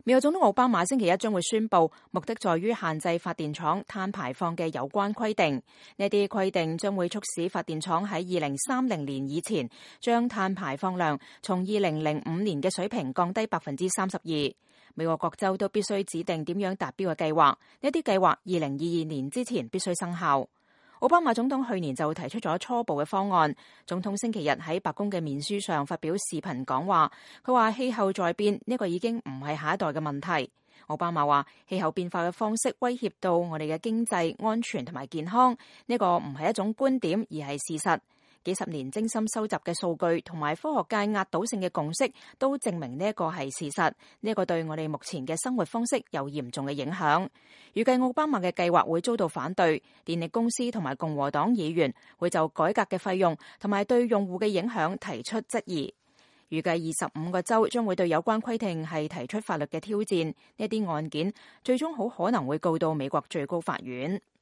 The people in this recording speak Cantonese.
美國總統奧巴馬星期一將會宣布，目的在於限制發電廠碳排放嘅有關規定。呢啲規定將會促使發電廠喺2030年以前，將碳排放量從2005年嘅水平降低32%。美國各州都必須指定點樣達標嘅計劃，呢啲計劃2022年之前必須生效。奧巴馬總統去年就提出咗初步嘅方案。總統星期日喺白宮嘅面書上發表視頻講話，佢話氣候在變，呢個已經唔係下一代嘅問題。奧巴馬話氣候變化嘅方式威脅到我哋嘅經濟、安全同埋健康，呢個唔係一種觀點，而係事實。幾十年精心收集嘅數據同埋科學界壓倒性嘅共識都證明呢一個係事實，呢一個對我哋目前嘅生活方式有嚴重嘅影響。預計奧巴馬嘅計劃會遭到反對，電力公司同埋共和黨議員會就改革嘅費用同埋對用戶嘅影響提出質疑。預計25個州將會對有關規定係提出法律嘅挑戰，呢啲案件最終好可能會告到美國最高法院。